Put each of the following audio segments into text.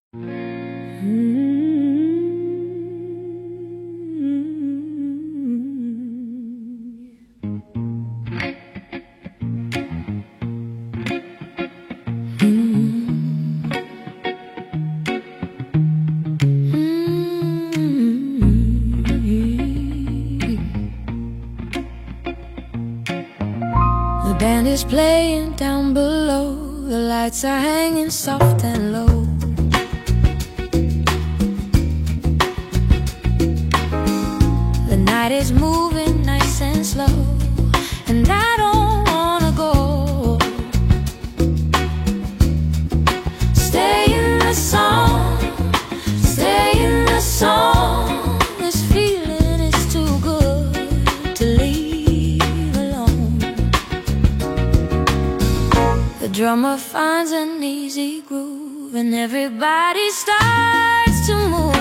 The band is playing down below, the lights are hanging soft and low. The night is moving nice and slow, and I don't wanna go. Stay in the song, stay in the song. This feeling is too good to leave alone. The drummer finds an easy groove, and everybody starts to move.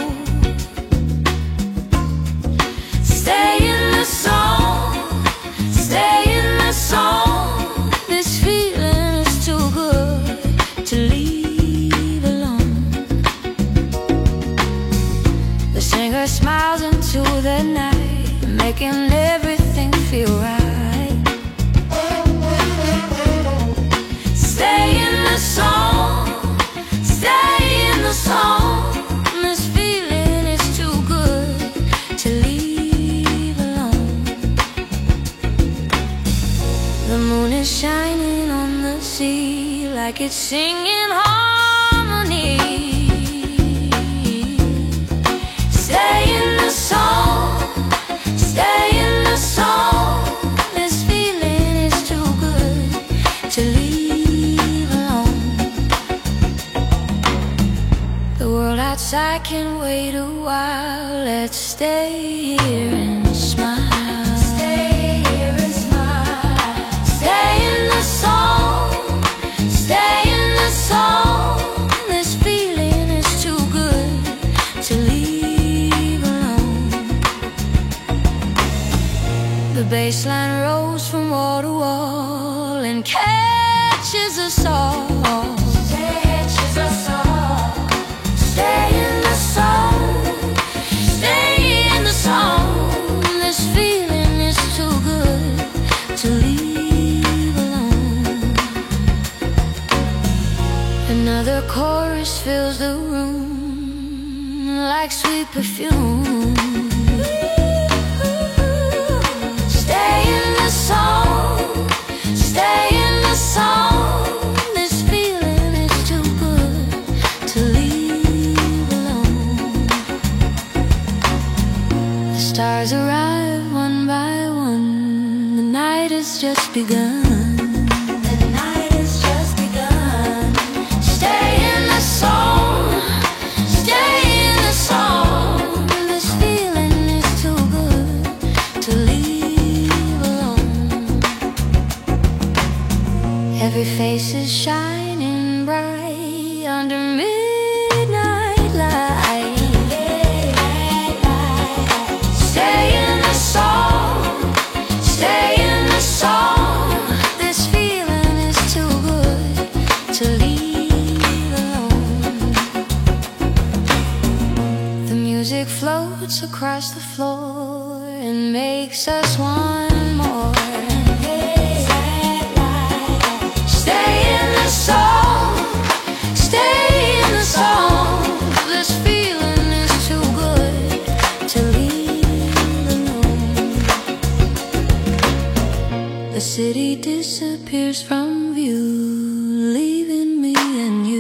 Stay in the song, stay in the song. This feeling is too good to leave alone. The singer smiles into the night, making everything feel right. Stay in the song, stay in the song. This feeling is too good to leave alone. The moon is shining on the sea like it's singing harmony. Stay in the song, stay in the song. This feeling is too good to leave alone. The world outside can wait a while. Let's stay here and smile. Stay here and smile. Stay in the song, stay in the song. This feeling is too good to leave alone. The bass line rolls from wall to wall and catches us all. Catches us all. Stay in the song, stay in the song. This feeling is too good to leave alone. Another chorus fills the room like sweet perfume. Stay in the song, stay in the song. This feeling is too good to leave alone. The stars arrive one by one. The night has just begun. The night has just begun. Stay in the song, stay in the song. This feeling is too good to leave alone. Every face is shining bright under midnight light. Stay in the song, stay in the song. This feeling is too good to leave alone. The music floats across the floor and makes us want more. Stay in the song, stay in the song. This feeling is too good to leave alone. The city disappears from view, leaving me and you.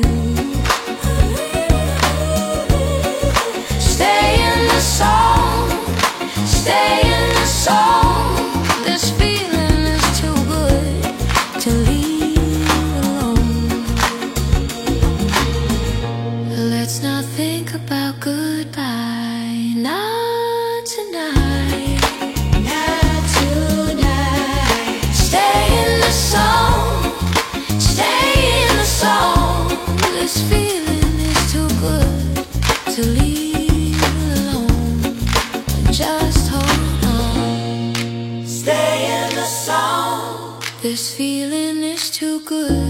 Stay in the song, stay in the song. This feeling is too good to leave alone. Let's not think about goodbye, not tonight. Not tonight. Stay in the song, stay in the song. This feeling is too good to leave alone. Just hold on. Stay in the song. This feeling is too good